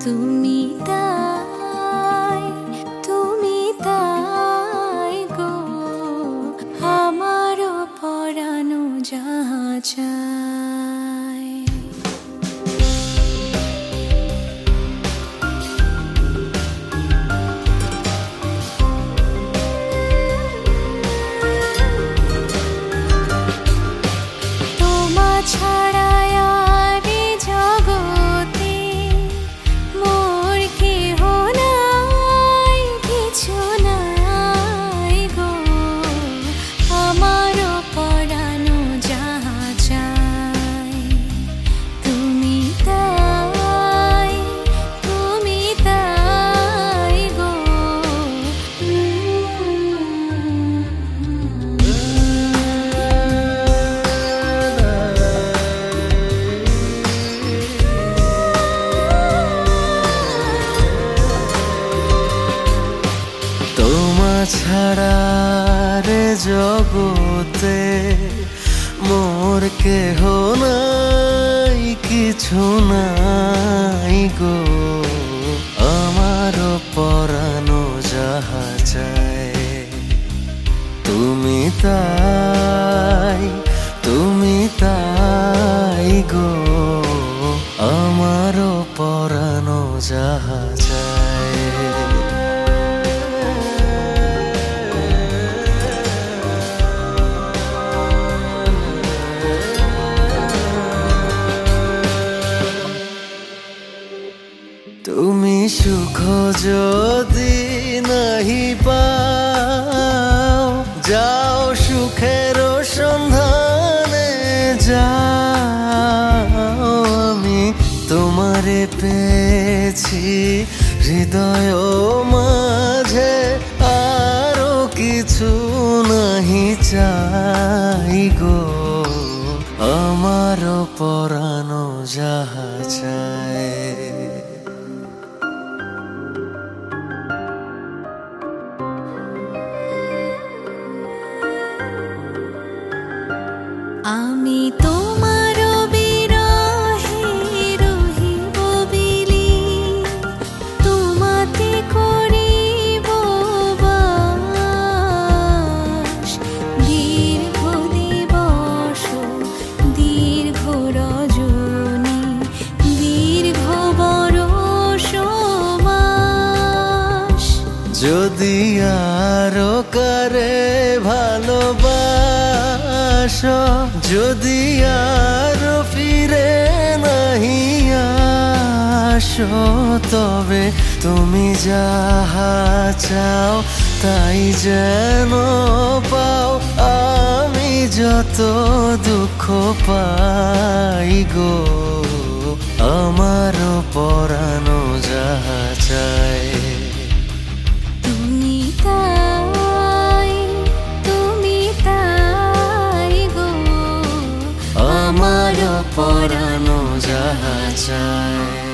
তুমি তাই গো আমারও পরানো যাহা চায়। তোমা ছাড়া আর এ জগতে মোর কেহ নাই, কিছু নাই গো আমারও পরানো যাহা চায়। তুমি তাই গো তোমা ছাড়া রে জগতে মোর কেহ নাই, কিছু নাই গো আমার পরানো যাহা চায়। তুমি তাই গো আমার পরানো যাহা চায়। তুমি সুখ যদি নাহি পাও, যাও সুখের সন্ধানে যাও। আমি তোমারে পেয়েছি হৃদয় মাঝে, আরো কিছু নাহি চাই গো আমার পরানো যাহা চায়। আমি তোমার বিরহে রহিব বিলি, তোমাতে করিব বাস। দীর্ঘ দিবস দীর্ঘ রজনী দীর্ঘ বরষ মাস। যদি আরো কারে ভালোবাসো, যদি আরো ফিরে নাহি আসো, তবে তুমি যাহা চাও তাই যেন পাও। আমি যত দুঃখ পাই গো আমার পরানো যাহা চায়। তুমি তাই গো আমার পরানো যাহা চায়।